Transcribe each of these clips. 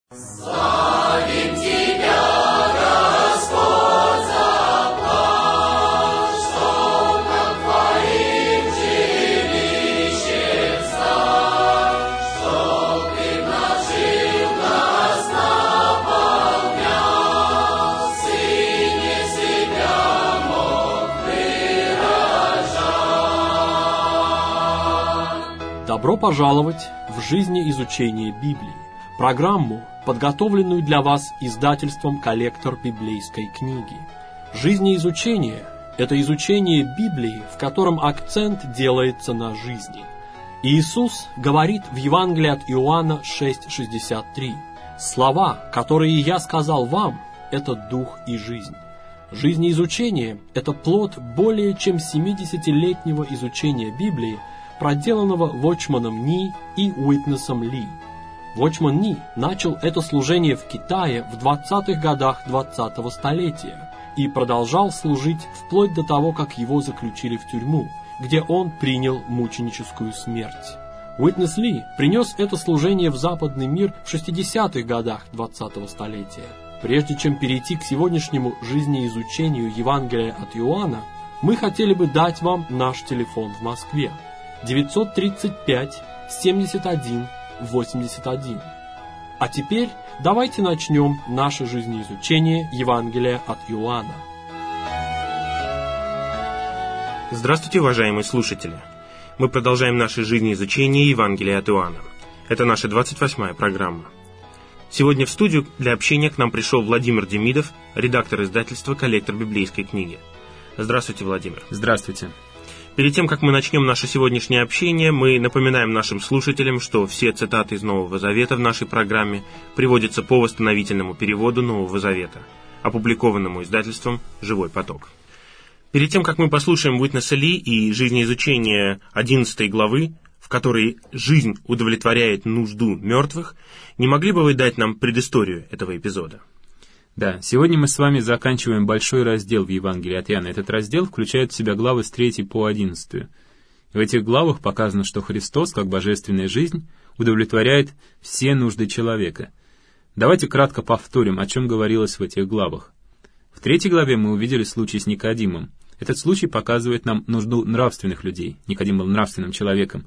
Добро пожаловать в «Жизнеизучение Библии», программу, подготовленную для вас издательством «Коллектор библейской книги». Жизнеизучение – это изучение Библии, в котором акцент делается на жизни. Иисус говорит в Евангелии от Иоанна 6,63: «Слова, которые я сказал вам, это дух и жизнь». Жизнеизучение – это плод более чем 70-летнего изучения Библии, проделанного Вочманом Ни и Уитнесом Ли. Вочман Ни начал это служение в Китае в 20-х годах 20-го столетия и продолжал служить вплоть до того, как его заключили в тюрьму, где он принял мученическую смерть. Уитнес Ли принес это служение в западный мир в 60-х годах 20-го столетия. Прежде чем перейти к сегодняшнему жизнеизучению Евангелия от Иоанна, мы хотели бы дать вам наш телефон в Москве. 935-71-81. А теперь давайте начнем наше жизнеизучение Евангелия от Иоанна. Здравствуйте, уважаемые слушатели! Мы продолжаем наше жизнеизучение Евангелия от Иоанна. Это наша 28-я программа. Сегодня в студию для общения к нам пришел Владимир Демидов, редактор издательства «Коллектор библейской книги». Здравствуйте, Владимир. Здравствуйте. Перед тем, как мы начнем наше сегодняшнее общение, мы напоминаем нашим слушателям, что все цитаты из Нового Завета в нашей программе приводятся по восстановительному переводу Нового Завета, опубликованному издательством «Живой поток». Перед тем, как мы послушаем Уитнеса Ли и жизнеизучение 11 главы, в которой жизнь удовлетворяет нужду мертвых, не могли бы вы дать нам предысторию этого эпизода? Да, сегодня мы с вами заканчиваем большой раздел в Евангелии от Иоанна. Этот раздел включает в себя главы с 3 по 11. В этих главах показано, что Христос, как божественная жизнь, удовлетворяет все нужды человека. Давайте кратко повторим, о чем говорилось в этих главах. В 3 главе мы увидели случай с Никодимом. Этот случай показывает нам нужду нравственных людей. Никодим был нравственным человеком.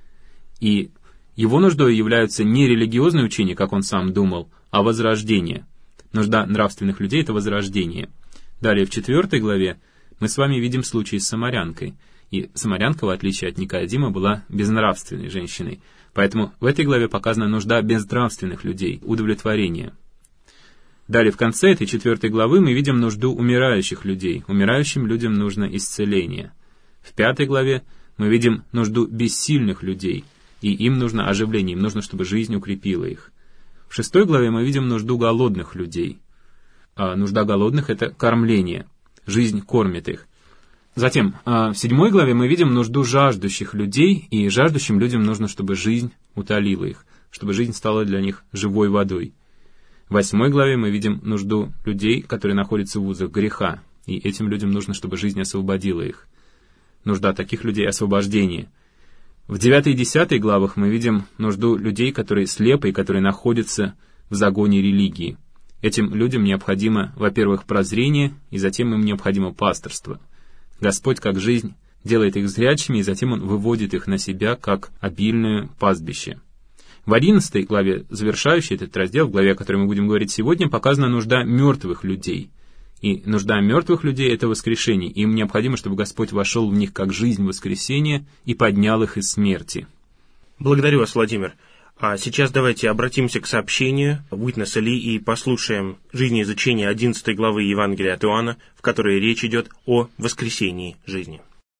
И его нуждой являются не религиозные учения, как он сам думал, а возрождение. Нужда нравственных людей — это возрождение. Далее, в 4 главе мы с вами видим случай с самарянкой. И самарянка, в отличие от Никодима, была безнравственной женщиной. Поэтому в этой главе показана нужда безнравственных людей, удовлетворение. Далее, в конце этой 4 главы мы видим нужду умирающих людей. Умирающим людям нужно исцеление. В 5 главе мы видим нужду бессильных людей, и им нужно оживление, им нужно, чтобы жизнь укрепила их. В 6 главе мы видим нужду голодных людей. А нужда голодных — это кормление. Жизнь кормит их. Затем, в 7 главе мы видим нужду жаждущих людей, и жаждущим людям нужно, чтобы жизнь утолила их, чтобы жизнь стала для них живой водой. В 8 главе мы видим нужду людей, которые находятся в узах греха, и этим людям нужно, чтобы жизнь освободила их. Нужда таких людей — освобождение. В 9 и 10 главах мы видим нужду людей, которые слепы и которые находятся в загоне религии. Этим людям необходимо, во-первых, прозрение, и затем им необходимо пасторство. Господь, как жизнь, делает их зрячими, и затем Он выводит их на себя, как обильное пастбище. В 11 главе, завершающей этот раздел, в главе, о которой мы будем говорить сегодня, показана нужда мертвых людей. И нужда мертвых людей — это воскрешение. Им необходимо, чтобы Господь вошел в них как жизнь воскресения и поднял их из смерти. Благодарю вас, Владимир. А сейчас давайте обратимся к сообщению Уитнеса Ли и послушаем жизнеизучение 11 главы Евангелия от Иоанна, в которой речь идет о воскресении жизни.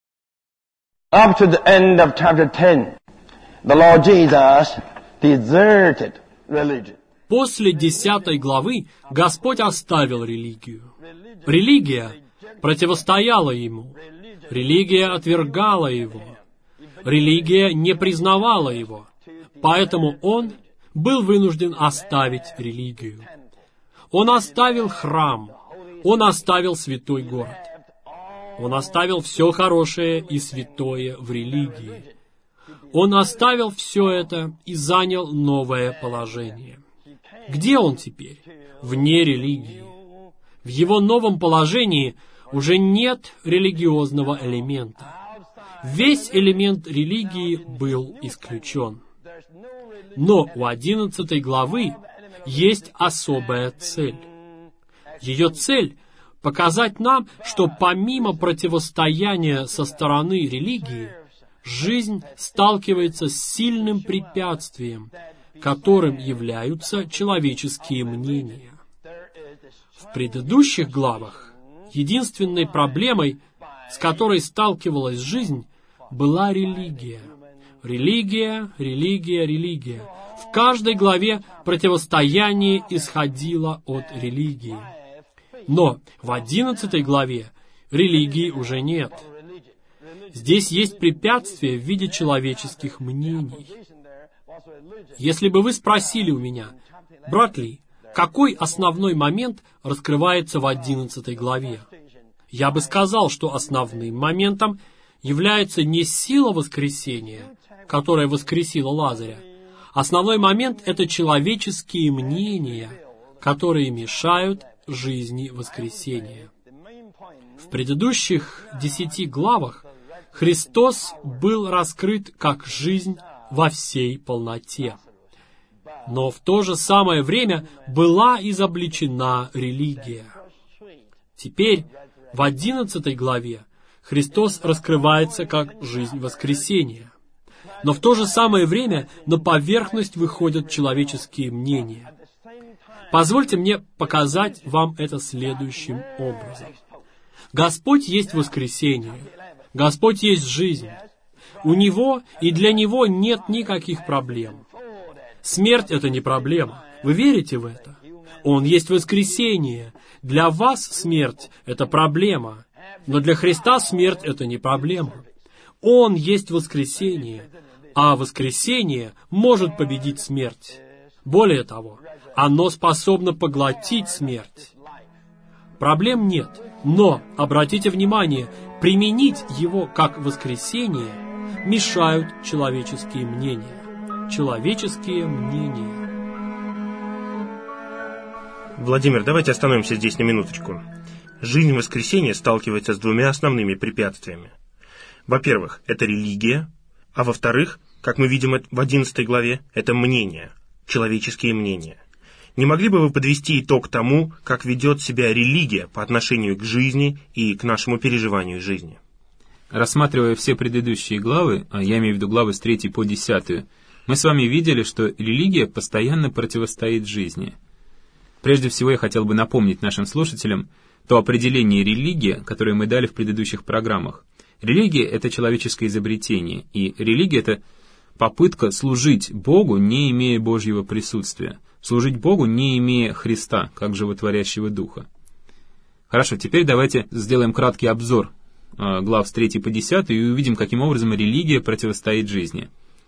Up to the end of chapter 10, the Lord Jesus deserted religion. После 10 главы Господь оставил религию. Религия противостояла Ему. Религия отвергала Его. Религия не признавала Его. Поэтому Он был вынужден оставить религию. Он оставил храм. Он оставил святой город. Он оставил все хорошее и святое в религии. Он оставил все это и занял новое положение. Где он теперь? Вне религии. В его новом положении уже нет религиозного элемента. Весь элемент религии был исключен. Но у 11 главы есть особая цель. Ее цель — показать нам, что помимо противостояния со стороны религии, жизнь сталкивается с сильным препятствием, которым являются человеческие мнения. В предыдущих главах единственной проблемой, с которой сталкивалась жизнь, была религия. Религия, религия, религия. В каждой главе противостояние исходило от религии. Но в 11 главе религии уже нет. Здесь есть препятствие в виде человеческих мнений. Если бы вы спросили у меня, брат Ли, какой основной момент раскрывается в 11 главе, я бы сказал, что основным моментом является не сила воскресения, которая воскресила Лазаря. Основной момент — это человеческие мнения, которые мешают жизни воскресения. В предыдущих 10 главах Христос был раскрыт как жизнь во всей полноте. Но в то же самое время была изобличена религия. Теперь, в 11 главе, Христос раскрывается как жизнь воскресения. Но в то же самое время на поверхность выходят человеческие мнения. Позвольте мне показать вам это следующим образом. Господь есть воскресение. Господь есть жизнь. У Него и для Него нет никаких проблем. Смерть — это не проблема. Вы верите в это? Он есть воскресение. Для вас смерть — это проблема. Но для Христа смерть — это не проблема. Он есть воскресение. А воскресение может победить смерть. Более того, оно способно поглотить смерть. Проблем нет. Но, обратите внимание, применить его как воскресение мешают человеческие мнения. Человеческие мнения. Владимир, давайте остановимся здесь на минуточку. Жизнь воскресения сталкивается с двумя основными препятствиями. Во-первых, это религия, а во-вторых, как мы видим в 11 главе, это мнения, человеческие мнения. Не могли бы вы подвести итог тому, как ведет себя религия по отношению к жизни и к нашему переживанию жизни? Рассматривая все предыдущие главы, а я имею в виду главы с 3 по 10, мы с вами видели, что религия постоянно противостоит жизни. Прежде всего, я хотел бы напомнить нашим слушателям то определение религии, которое мы дали в предыдущих программах. Религия — это человеческое изобретение, и религия — это попытка служить Богу, не имея Божьего присутствия, служить Богу, не имея Христа, как животворящего Духа. Хорошо, теперь давайте сделаем краткий обзор глав с 3 по 10 и увидим, каким образом религия противостоит жизни.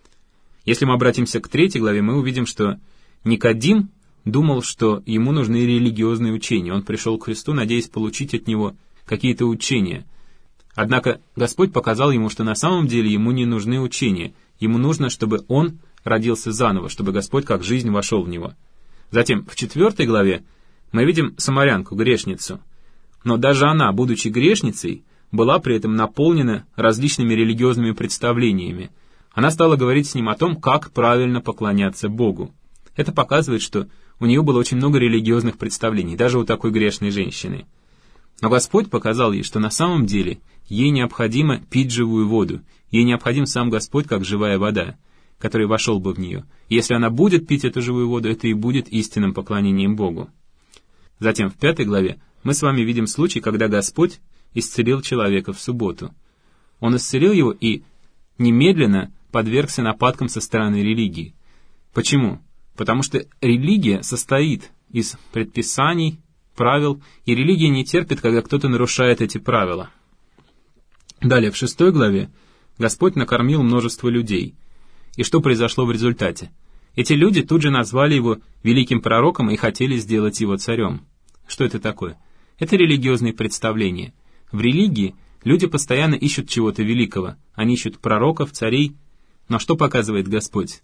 Если мы обратимся к 3 главе, мы увидим, что Никодим думал, что ему нужны религиозные учения. Он пришел к Христу, надеясь получить от Него какие-то учения. Однако Господь показал ему, что на самом деле ему не нужны учения. Ему нужно, чтобы он родился заново, чтобы Господь как жизнь вошел в него. Затем, в 4 главе мы видим самарянку, грешницу. Но даже она, будучи грешницей, была при этом наполнена различными религиозными представлениями. Она стала говорить с ним о том, как правильно поклоняться Богу. Это показывает, что у нее было очень много религиозных представлений, даже у такой грешной женщины. Но Господь показал ей, что на самом деле ей необходимо пить живую воду. Ей необходим сам Господь, как живая вода, который вошел бы в нее. И если она будет пить эту живую воду, это и будет истинным поклонением Богу. Затем в 5 главе мы с вами видим случай, когда Господь исцелил человека в субботу. Он исцелил его и немедленно подвергся нападкам со стороны религии. Почему? Потому что религия состоит из предписаний, правил, и религия не терпит, когда кто-то нарушает эти правила. Далее, в 6 главе Господь накормил множество людей. И что произошло в результате? Эти люди тут же назвали его великим пророком и хотели сделать его царем. Что это такое? Это религиозные представления. В религии люди постоянно ищут чего-то великого. Они ищут пророков, царей. Но что показывает Господь?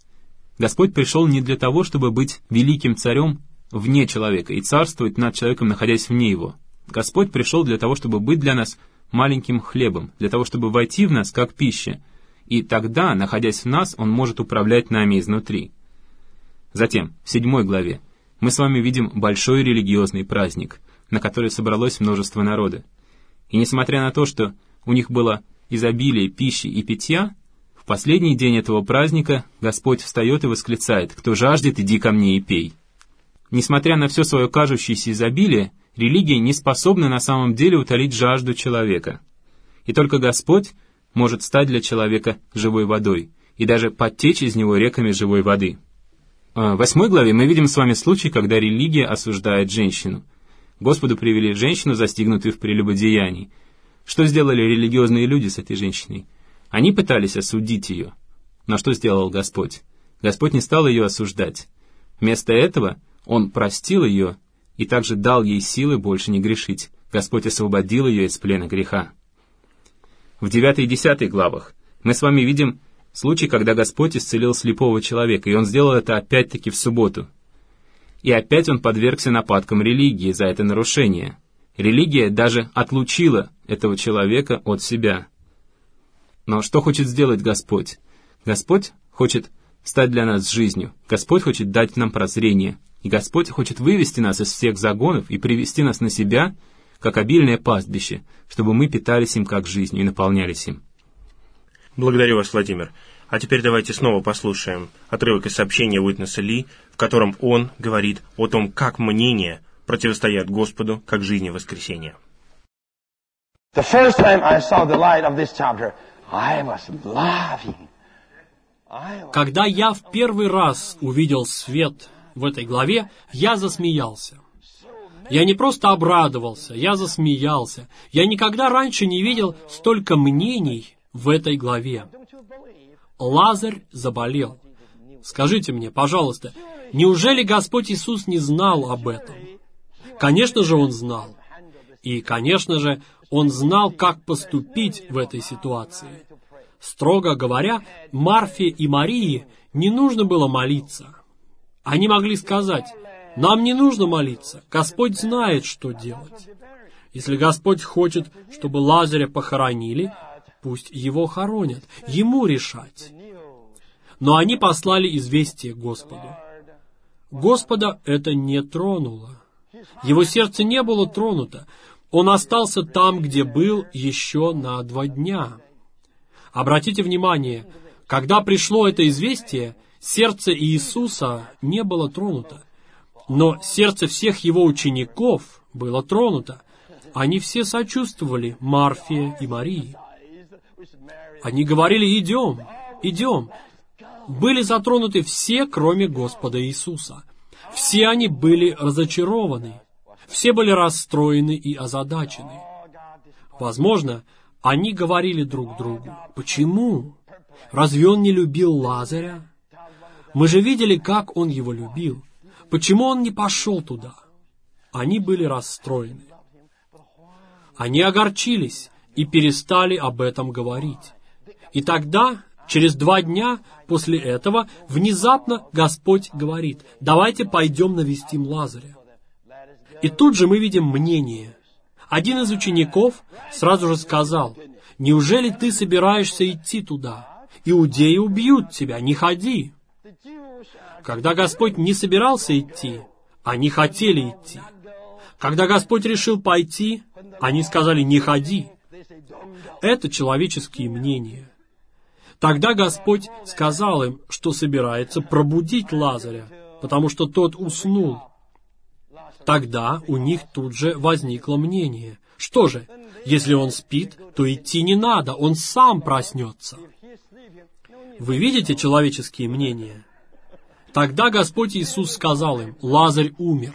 Господь пришел не для того, чтобы быть великим царем вне человека и царствовать над человеком, находясь вне его. Господь пришел для того, чтобы быть для нас маленьким хлебом, для того, чтобы войти в нас как пища, и тогда, находясь в нас, Он может управлять нами изнутри. Затем, в 7 главе, мы с вами видим большой религиозный праздник, на который собралось множество народа. И несмотря на то, что у них было изобилие пищи и питья, в последний день этого праздника Господь встает и восклицает: «Кто жаждет, иди ко мне и пей». Несмотря на все свое кажущееся изобилие, религия не способна на самом деле утолить жажду человека. И только Господь может стать для человека живой водой и даже подтечь из него реками живой воды. В 8 главе мы видим с вами случай, когда религия осуждает женщину. Господу привели женщину, застигнутую в прелюбодеянии. Что сделали религиозные люди с этой женщиной? Они пытались осудить ее. Но что сделал Господь? Господь не стал ее осуждать. Вместо этого Он простил ее и также дал ей силы больше не грешить. Господь освободил ее из плена греха. В 9 и 10 главах мы с вами видим случай, когда Господь исцелил слепого человека, и Он сделал это опять-таки в субботу. И опять Он подвергся нападкам религии за это нарушение. Религия даже отлучила этого человека от себя. Но что хочет сделать Господь? Господь хочет стать для нас жизнью. Господь хочет дать нам прозрение. И Господь хочет вывести нас из всех загонов и привести нас на себя, как обильное пастбище, чтобы мы питались им как жизнью и наполнялись им. Благодарю вас, Владимир. А теперь давайте снова послушаем отрывок из сообщения Уитнеса Ли, в котором он говорит о том, как мнения противостоят Господу, как жизни воскресения. The first time I saw the light of this chapter, I was laughing. Когда я в первый раз увидел свет в этой главе, я засмеялся. Я не просто обрадовался, я засмеялся. Я никогда раньше не видел столько мнений в этой главе. Лазарь заболел. Скажите мне, пожалуйста, неужели Господь Иисус не знал об этом? Конечно же, Он знал. И, конечно же, Он знал, как поступить в этой ситуации. Строго говоря, Марфе и Марии не нужно было молиться. Они могли сказать: «Нам не нужно молиться, Господь знает, что делать». Если Господь хочет, чтобы Лазаря похоронили, пусть его хоронят, ему решать. Но они послали известие Господу. Господа это не тронуло. Его сердце не было тронуто. Он остался там, где был, еще на 2 дня. Обратите внимание, когда пришло это известие, сердце Иисуса не было тронуто. Но сердце всех его учеников было тронуто. Они все сочувствовали Марфе и Марии. Они говорили: «Идем, идем». Были затронуты все, кроме Господа Иисуса. Все они были разочарованы. Все были расстроены и озадачены. Возможно, они говорили друг другу: «Почему? Разве он не любил Лазаря? Мы же видели, как он его любил. Почему он не пошел туда?» Они были расстроены. Они огорчились и перестали об этом говорить. И тогда, через 2 дня после этого, внезапно Господь говорит: «Давайте пойдем навестим Лазаря». И тут же мы видим мнение. Один из учеников сразу же сказал: «Неужели ты собираешься идти туда? Иудеи убьют тебя, не ходи». Когда Господь не собирался идти, они хотели идти. Когда Господь решил пойти, они сказали: «Не ходи». Это человеческие мнения. Тогда Господь сказал им, что собирается пробудить Лазаря, потому что тот уснул. Тогда у них тут же возникло мнение: что же, если он спит, то идти не надо, он сам проснется. Вы видите человеческие мнения? Тогда Господь Иисус сказал им: «Лазарь умер».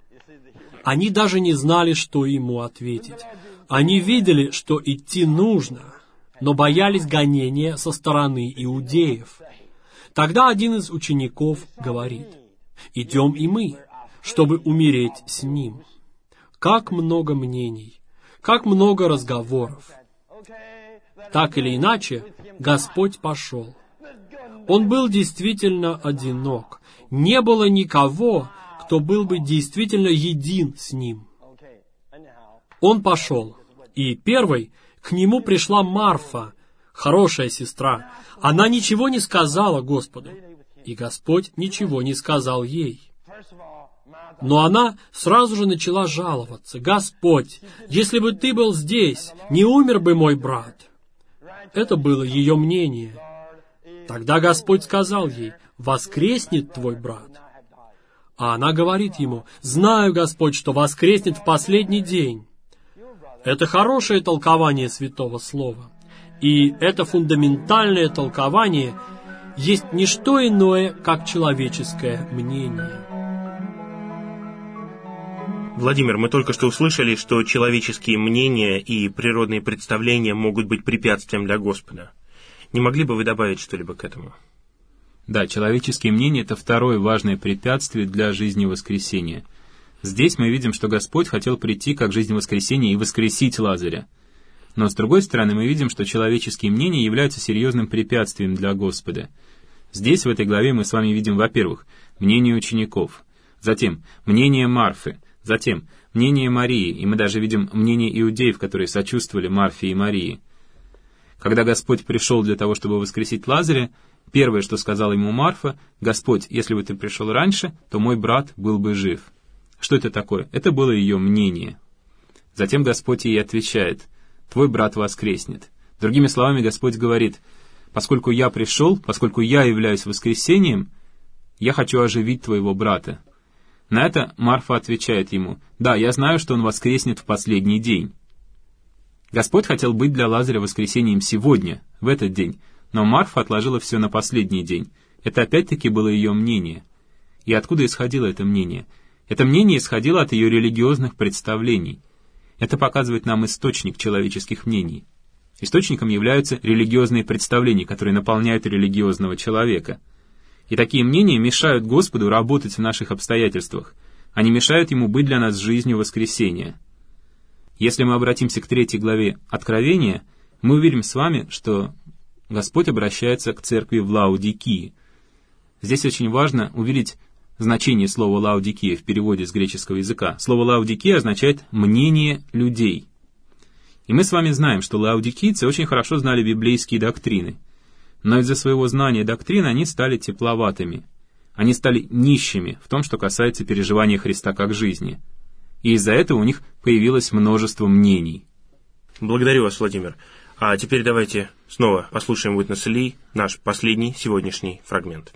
Они даже не знали, что ему ответить. Они видели, что идти нужно, но боялись гонения со стороны иудеев. Тогда один из учеников говорит: «Идем и мы, чтобы умереть с ним». Как много мнений, как много разговоров. Так или иначе, Господь пошел. Он был действительно одинок. Не было никого, кто был бы действительно един с ним. Он пошел, и первой к нему пришла Марфа, хорошая сестра. Она ничего не сказала Господу, и Господь ничего не сказал ей. Но она сразу же начала жаловаться. «Господь, если бы ты был здесь, не умер бы мой брат». Это было ее мнение. Тогда Господь сказал ей: «Воскреснет твой брат». А она говорит ему: «Знаю, Господь, что воскреснет в последний день». Это хорошее толкование Святого Слова. И это фундаментальное толкование есть не что иное, как человеческое мнение. Владимир, мы только что услышали, что человеческие мнения и природные представления могут быть препятствием для Господа. Не могли бы вы добавить что-либо к этому? Да, человеческие мнения — это второе важное препятствие для жизни воскресения. Здесь мы видим, что Господь хотел прийти как жизнь воскресения и воскресить Лазаря. Но, с другой стороны, мы видим, что человеческие мнения являются серьезным препятствием для Господа. Здесь, в этой главе, мы с вами видим, во-первых, мнение учеников, затем мнение Марфы, затем мнение Марии, и мы даже видим мнение иудеев, которые сочувствовали Марфе и Марии. Когда Господь пришел для того, чтобы воскресить Лазаря, первое, что сказала ему Марфа: «Господь, если бы ты пришел раньше, то мой брат был бы жив». Что это такое? Это было ее мнение. Затем Господь ей отвечает: «Твой брат воскреснет». Другими словами, Господь говорит: «Поскольку я пришел, поскольку я являюсь воскресением, я хочу оживить твоего брата». На это Марфа отвечает ему: «Да, я знаю, что он воскреснет в последний день». Господь хотел быть для Лазаря воскресением сегодня, в этот день, но Марфа отложила все на последний день. Это опять-таки было ее мнение. И откуда исходило это мнение? Это мнение исходило от ее религиозных представлений. Это показывает нам источник человеческих мнений. Источником являются религиозные представления, которые наполняют религиозного человека. И такие мнения мешают Господу работать в наших обстоятельствах. Они мешают Ему быть для нас жизнью воскресения. Если мы обратимся к 3 главе Откровения, мы увидим с вами, что Господь обращается к церкви в Лаодикии. Здесь очень важно увидеть значение слова «Лаодикия» в переводе с греческого языка. Слово «Лаодикия» означает «мнение людей». И мы с вами знаем, что лаодикийцы очень хорошо знали библейские доктрины. Но из-за своего знания доктрин они стали тепловатыми. Они стали нищими в том, что касается переживания Христа как жизни. И из-за этого у них появилось множество мнений. Благодарю вас, Владимир. А теперь давайте снова послушаем Witness Lee, наш последний сегодняшний фрагмент.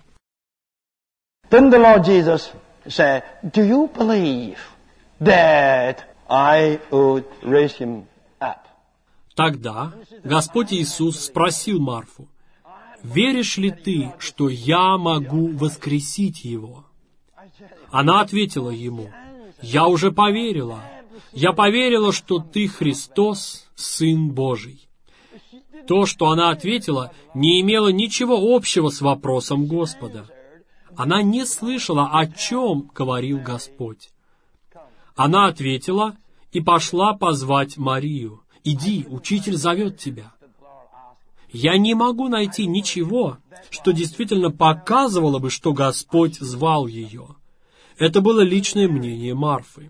Then the Lord Jesus said, "Do you believe that I would raise him up?" Тогда Господь Иисус спросил Марфу: «Веришь ли ты, что я могу воскресить его?» Она ответила ему: «Я уже поверила. Я поверила, что ты Христос, Сын Божий». То, что она ответила, не имело ничего общего с вопросом Господа. Она не слышала, о чем говорил Господь. Она ответила и пошла позвать Марию. «Иди, учитель зовет тебя». Я не могу найти ничего, что действительно показывало бы, что Господь звал ее. Это было личное мнение Марфы.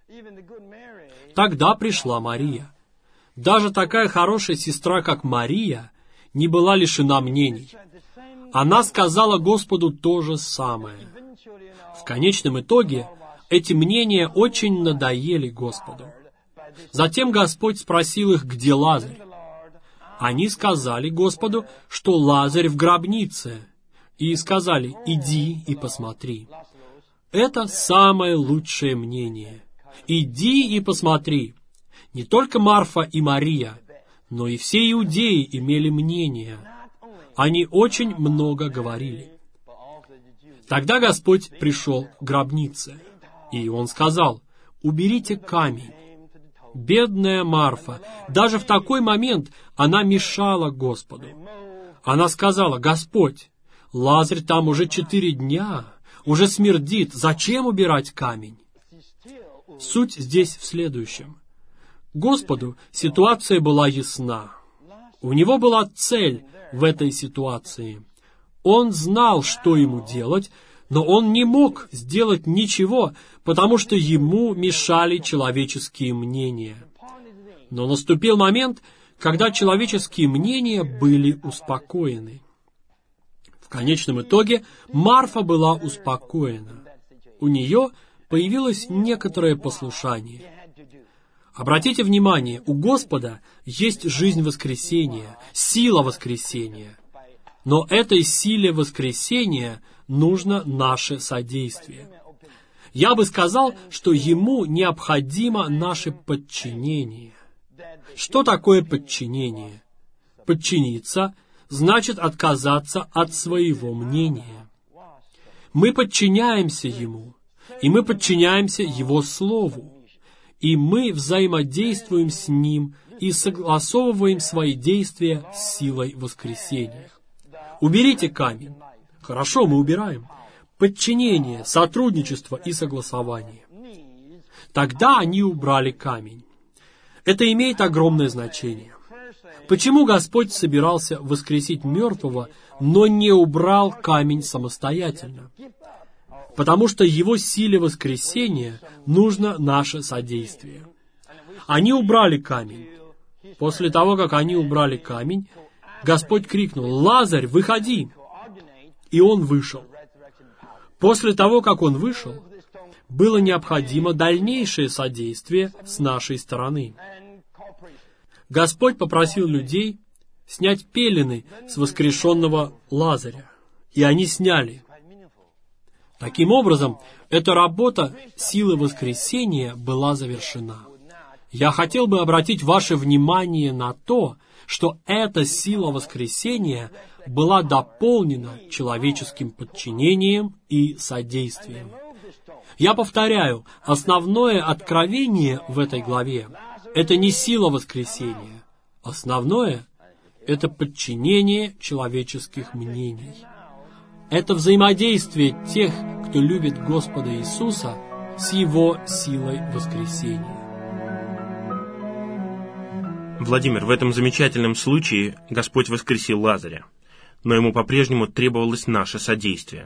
Тогда пришла Мария. Даже такая хорошая сестра, как Мария, не была лишена мнений. Она сказала Господу то же самое. В конечном итоге эти мнения очень надоели Господу. Затем Господь спросил их, где Лазарь. Они сказали Господу, что Лазарь в гробнице, и сказали: «Иди и посмотри». Это самое лучшее мнение. «Иди и посмотри». Не только Марфа и Мария, но и все иудеи имели мнение. Они очень много говорили. Тогда Господь пришел к гробнице, и Он сказал: «Уберите камень». Бедная Марфа, даже в такой момент она мешала Господу. Она сказала: «Господь, Лазарь там уже 4 дня, уже смердит, зачем убирать камень?» Суть здесь в следующем. Господу ситуация была ясна. У Него была цель в этой ситуации. Он знал, что ему делать, но он не мог сделать ничего, потому что ему мешали человеческие мнения. Но наступил момент, когда человеческие мнения были успокоены. В конечном итоге Марфа была успокоена. У нее появилось некоторое послушание. Обратите внимание, у Господа есть жизнь воскресения, сила воскресения. Но этой силе воскресения нужно наше содействие. Я бы сказал, что Ему необходимо наше подчинение. Что такое подчинение? Подчиниться значит отказаться от своего мнения. Мы подчиняемся Ему, и мы подчиняемся Его Слову, и мы взаимодействуем с Ним и согласовываем свои действия с силой воскресения. Уберите камень. Хорошо, мы убираем. Подчинение, сотрудничество и согласование. Тогда они убрали камень. Это имеет огромное значение. Почему Господь собирался воскресить мертвого, но не убрал камень самостоятельно? Потому что Его силе воскресения нужно наше содействие. Они убрали камень. После того, как они убрали камень, Господь крикнул: «Лазарь, выходи!» И он вышел. После того, как он вышел, было необходимо дальнейшее содействие с нашей стороны. Господь попросил людей снять пелены с воскрешенного Лазаря, и они сняли. Таким образом, эта работа силы воскресения была завершена. Я хотел бы обратить ваше внимание на то, что эта сила воскресения была дополнена человеческим подчинением и содействием. Я повторяю, основное откровение в этой главе – это не сила воскресения. Основное – это подчинение человеческих мнений. Это взаимодействие тех, кто любит Господа Иисуса, с Его силой воскресения. Владимир, в этом замечательном случае Господь воскресил Лазаря, но ему по-прежнему требовалось наше содействие.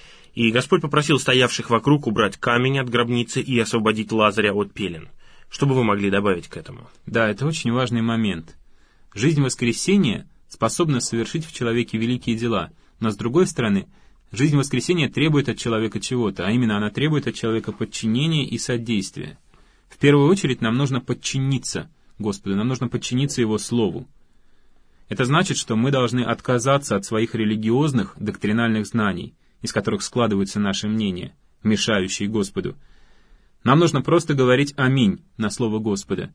И Господь попросил стоявших вокруг убрать камень от гробницы и освободить Лазаря от пелен. Что бы вы могли добавить к этому? Да, это очень важный момент. Жизнь воскресения способна совершить в человеке великие дела, но с другой стороны, жизнь воскресения требует от человека чего-то, а именно она требует от человека подчинения и содействия. В первую очередь нам нужно подчиниться Господу, нам нужно подчиниться Его Слову. Это значит, что мы должны отказаться от своих религиозных, доктринальных знаний, из которых складываются наши мнения, мешающие Господу. Нам нужно просто говорить «Аминь» на Слово Господа.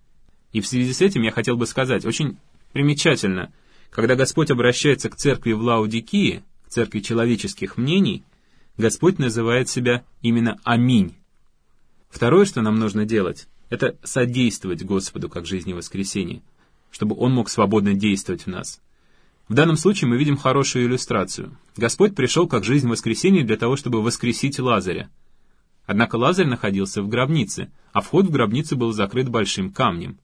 И в связи с этим я хотел бы сказать, очень примечательно, когда Господь обращается к церкви в Лаодикии, к церкви человеческих мнений, Господь называет себя именно «Аминь». Второе, что нам нужно делать, это содействовать Господу как жизни воскресения, чтобы Он мог свободно действовать в нас. В данном случае мы видим хорошую иллюстрацию. Господь пришел как жизнь воскресения для того, чтобы воскресить Лазаря. Однако Лазарь находился в гробнице, а вход в гробницу был закрыт большим камнем.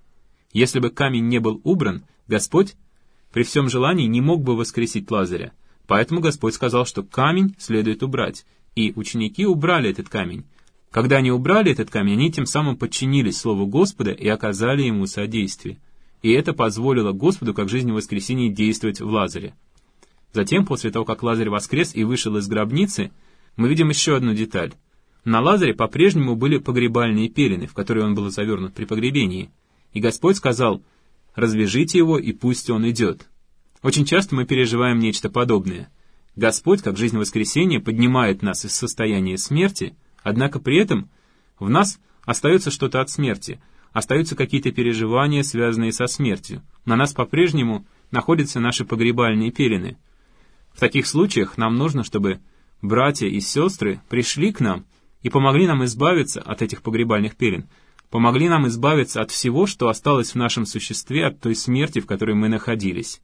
Если бы камень не был убран, Господь при всем желании не мог бы воскресить Лазаря. Поэтому Господь сказал, что камень следует убрать. И ученики убрали этот камень. Когда они убрали этот камень, они тем самым подчинились Слову Господа и оказали Ему содействие. И это позволило Господу, как жизни воскресения, действовать в Лазаре. Затем, после того, как Лазарь воскрес и вышел из гробницы, мы видим еще одну деталь. На Лазаре по-прежнему были погребальные пелены, в которые он был завернут при погребении. И Господь сказал: «Развяжите его, и пусть он идет». Очень часто мы переживаем нечто подобное. Господь, как жизнь воскресения, поднимает нас из состояния смерти, однако при этом в нас остается что-то от смерти, остаются какие-то переживания, связанные со смертью. На нас по-прежнему находятся наши погребальные пелены. В таких случаях нам нужно, чтобы братья и сестры пришли к нам и помогли нам избавиться от этих погребальных пелен, помогли нам избавиться от всего, что осталось в нашем существе, от той смерти, в которой мы находились.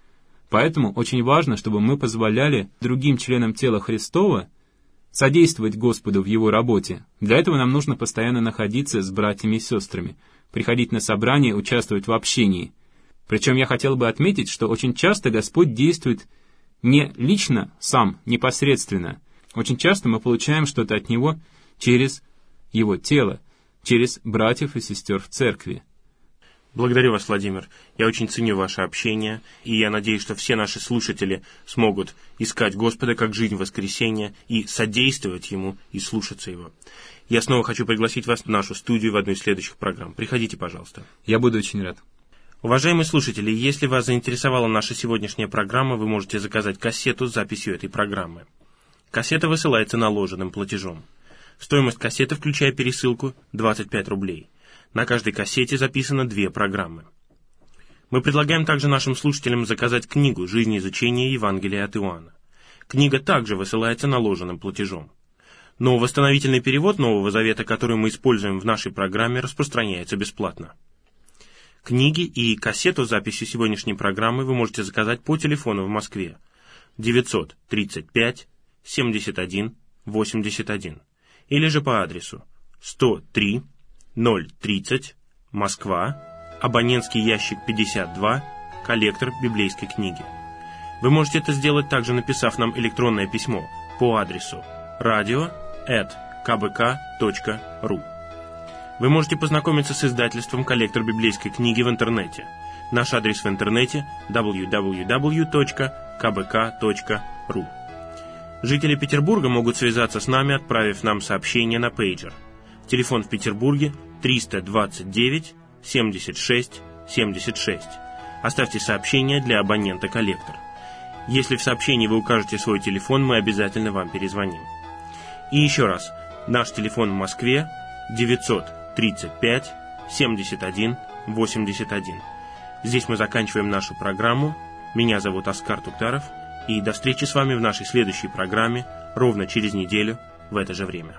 Поэтому очень важно, чтобы мы позволяли другим членам тела Христова содействовать Господу в Его работе. Для этого нам нужно постоянно находиться с братьями и сестрами, приходить на собрания, участвовать в общении. Причем я хотел бы отметить, что очень часто Господь действует не лично, сам, непосредственно. Очень часто мы получаем что-то от Него через Его тело, через братьев и сестер в церкви. Благодарю вас, Владимир. Я очень ценю ваше общение, и я надеюсь, что все наши слушатели смогут искать Господа как жизнь воскресения и содействовать Ему и слушаться Его. Я снова хочу пригласить вас в нашу студию в одну из следующих программ. Приходите, пожалуйста. Я буду очень рад. Уважаемые слушатели, если вас заинтересовала наша сегодняшняя программа, вы можете заказать кассету с записью этой программы. Кассета высылается наложенным платежом. Стоимость кассеты, включая пересылку, 25 рублей. На каждой кассете записано 2 программы. Мы предлагаем также нашим слушателям заказать книгу «Жизнеизучение Евангелия от Иоанна». Книга также высылается наложенным платежом. Но восстановительный перевод Нового Завета, который мы используем в нашей программе, распространяется бесплатно. Книги и кассету с записью сегодняшней программы вы можете заказать по телефону в Москве 935 71 81 или же по адресу 103 030 Москва, абонентский ящик 52, коллектор библейской книги. Вы можете это сделать также, написав нам электронное письмо по адресу radio@kbk.ru. Вы можете познакомиться с издательством «Коллектор библейской книги» в интернете. Наш адрес в интернете www.kbk.ru. Жители Петербурга могут связаться с нами, отправив нам сообщение на пейджер. Телефон в Петербурге 329 76 76. Оставьте сообщение для абонента «Коллектор». Если в сообщении вы укажете свой телефон, мы обязательно вам перезвоним. И еще раз, наш телефон в Москве 935 71 81. Здесь мы заканчиваем нашу программу. Меня зовут Оскар Туктаров. И до встречи с вами в нашей следующей программе ровно через неделю в это же время.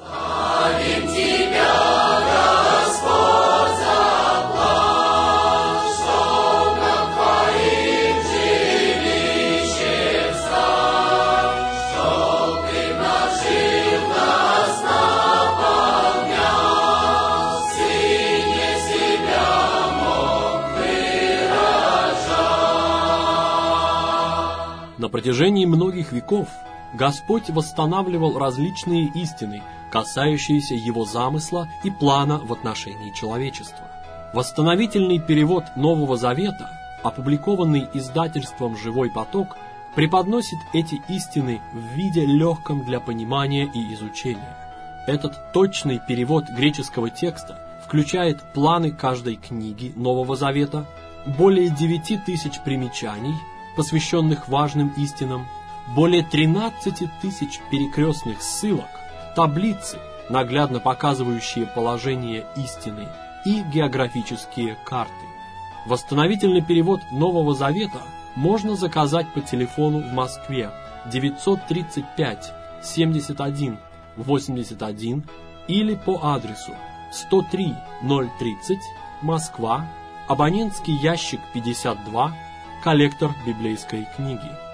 На протяжении многих веков Господь восстанавливал различные истины, касающиеся Его замысла и плана в отношении человечества. Восстановительный перевод Нового Завета, опубликованный издательством «Живой поток», преподносит эти истины в виде легком для понимания и изучения. Этот точный перевод греческого текста включает планы каждой книги Нового Завета, более 9000 примечаний, посвященных важным истинам, более 13 тысяч перекрестных ссылок, таблицы, наглядно показывающие положение истины, и географические карты. Восстановительный перевод Нового Завета можно заказать по телефону в Москве 935 71 81 или по адресу 103 030 Москва, абонентский ящик 52, коллектор библейской книги.